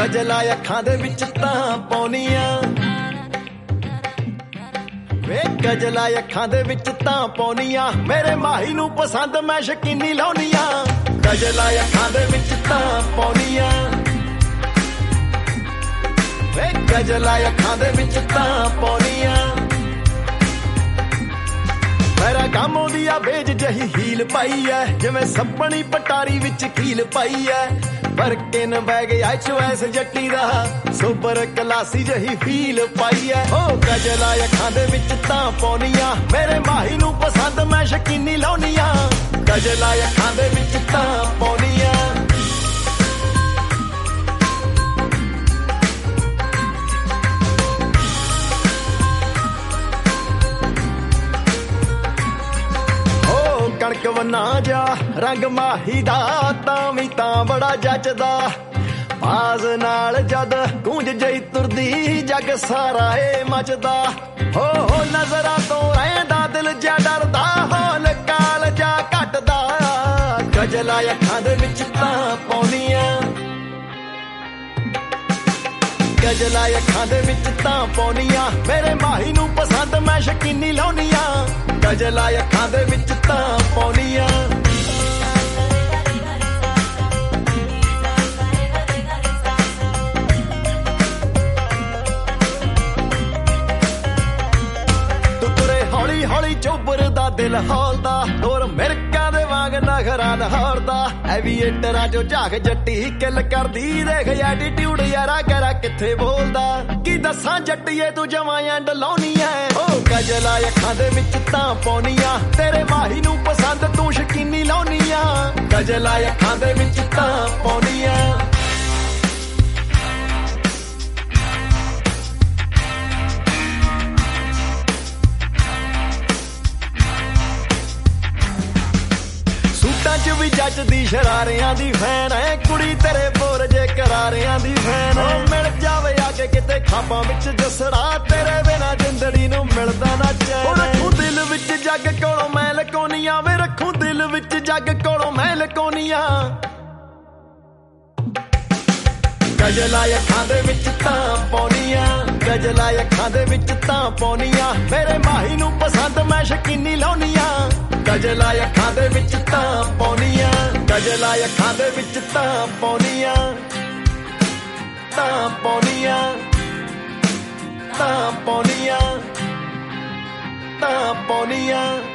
ਗਜਲਾ ਅੱਖਾਂ ਦੇ ਵਿੱਚ ਤਾਂ ਪਾਉਣੀਆਂ ਵੇ ਗਜਲਾ ਅੱਖਾਂ ਦੇ ਵਿੱਚ ਤਾਂ ਪਾਉਣੀਆਂ ਮੇਰੇ ਮਾਹੀ ਨੂੰ ਪਸੰਦ ਮੈਂ ਸ਼ਕੀਨੀ ਲਾਉਣੀਆਂ ਗਜਲਾ ਅੱਖਾਂ ਦੇ ਵਿੱਚ ਤਾਂ ਪਾਉਣੀਆਂ ਵੇ ਗਜਲਾ ਅੱਖਾਂ ਦੇ ਵਿੱਚ ਤਾਂ ਪਾਉਣੀਆਂ ਮੇਰਾ ਕੰਮ ਉਹਦੀ ਆ ਵੇਜ ਜਹੀ ਹੀਲ ਪਾਈ ਐ ਜਿਵੇਂ ਸੱਪਣੀ ਪਟਾਰੀ ਵਿੱਚ ਕੀਲ ਪਾਈ ਐ ਬਰਕਿਨ ਬੈਗ ਐਚ ਜੱਟੀ ਦਾ ਸੁਪਰ ਕਲਾਸੀ ਜਹੀ ਫੀਲ ਪਾਈ ਐ ਓ ਗਜਲਾ ਅੱਖਾਂ ਦੇ ਵਿੱਚ ਤਾਂ ਪਾਉਣੀਆਂ ਮੇਰੇ ਮਾਹੀ ਨੂੰ ਪਸੰਦ ਮੈਂ ਸ਼ਕੀਨੀ ਲਾਉਣੀਆਂ ਗਜਲਾ ਅੱਖਾਂ ਦੇ ਵਿੱਚ ਤਾਂ ਪਾਉਣੀਆਂ ਕਣਕ ਵਨਾ ਜਾ ਰੰਗ ਮਾਹੀ ਦਾ ਤਾਂ ਵੀ ਤਾਂ ਬੜਾ ਜੱਚਦਾ ਬਾਜ਼ ਨਾਲ ਜਦ ਗੂੰਜ ਜਈ ਤੁਰਦੀ ਜੱਗ ਸਾਰਾ ਏ ਮਚਦਾ ਹੋ ਨਜ਼ਰਾਂ ਤੋਂ ਰਹਿੰਦਾ ਦਿਲ ਜਾ ਡਰਦਾ ਹੌਲ ਕਾਲ ਜਾ ਘਟਦਾ ਗਜਲਾ ਅੱਖਾਂ ਦੇ ਵਿੱਚ ਤਾਂ ਪਾਉਣੀਆਂ ਗਜਲਾ ਅੱਖਾਂ ਦੇ ਵਿੱਚ ਤਾਂ ਪਾਉਣੀਆਂ ਮੇਰੇ ਮਾਹੀ ਨੂੰ ਪਸੰਦ ਮੈਂ ਸ਼ਕੀਨੀ ਲਾਉਣੀਆਂ ਗਜਲਾ ਅੱਖਾਂ ਦੇ ਵਿੱਚ ਤਾਂ ਪਾਉਣੀਆਂ ਤੂੰ ਤੁਰੇ ਹੌਲੀ ਹੌਲੀ ਚੋਬਰ ਦਾ ਦਿਲ ਹੌਲਦਾ ਹੋਰ ਮਿਰਕਾਂ ਦੇ ਵਾਂਗ ਨਖਰਾ ਲਹੌਰਦਾ ਐਵੀਏਟਰਾਂ ਚੋਂ ਝਾਕ ਜੱਟੀ ਕਿੱਲ ਕਰਦੀ ਦੇਖ ਐਟੀਟਿਊਡ ਯਾਰਾ ਕਰਾ ਕਿੱਥੇ ਬੋਲਦਾ ਕੀ ਦੱਸਾਂ ਜੱਟੀਏ ਤੂੰ ਜਮਾਂ ਐਂਡ ਲਾਉਣੀ ਐ ਓ ਗਜਲਾ ਅੱਖਾਂ ਦੇ ਵਿੱਚ ਤਾਂ ਪਾਉਣੀਆਂ ਤੇਰੇ ਮਾਹੀ ਨੂੰ ਪਸੰਦ ਤੂੰ ਸ਼ਕੀਨੀ ਲਾਉਣੀਆਂ ਗਜਲਾ ਅੱਖਾਂ ਦੇ ਵਿੱਚ ਤਾਂ ਪਾਉਣੀਆਂ ਚ ਵੀ ਜੱਜਦੀ ਸ਼ਰਾਰਿਆਂ ਦੀ ਫੈਨ ਐ ਕੁੜੀ ਤੇਰੇ ਬੋਰ ਜੇ ਕਰਾਰਿਆਂ ਦੀ ਫੈਨ ਮਿਲ ਜਾਵੇ ਆ ਕੇ ਕਿਤੇ ਖਾਬਾਂ ਵਿੱਚ ਜਸੜਾ ਤੇਰੇ ਬਿਨਾ ਜਿੰਦੜੀ ਨੂੰ ਮਿਲਦਾ ਨਾ ਚੈਨ ਰੱਖੂ ਦਿਲ ਵਿੱਚ ਜੱਗ ਕੋਲੋਂ ਮੈਂ ਲਕੋਨੀਆਂ ਵੇ ਰੱਖੂ ਦਿਲ ਵਿੱਚ ਜੱਗ ਕੋਲੋਂ ਮੈਂ ਲਕੋਨੀਆਂ ਗਜਲਾ ਅੱਖਾਂ ਦੇ ਵਿੱਚ ਤਾਂ ਪਾਉਣੀਆਂ ਗਜਲਾ ਅੱਖਾਂ ਦੇ ਵਿੱਚ ਤਾਂ ਪਾਉਣੀਆਂ ਮੇਰੇ ਮਾਹੀ ਨੂੰ ਪਸੰਦ ਮੈਂ ਸ਼ਕੀਨੀ ਲਾਉਣੀਆਂ ਗਜਲਾ ਅੱਖਾਂ ਦੇ ਵਿੱਚ ਤਾਂ ਪਾਉਣੀਆਂ ਗਜਲਾ ਅੱਖਾਂ ਦੇ ਵਿੱਚ ਤਾਂ ਪਾਉਣੀਆਂ ਤਾਂ ਪਾਉਣੀਆਂ ਤਾਂ ਪਾਉਣੀਆਂ ਤਾਂ ਪਾਉਣੀਆਂ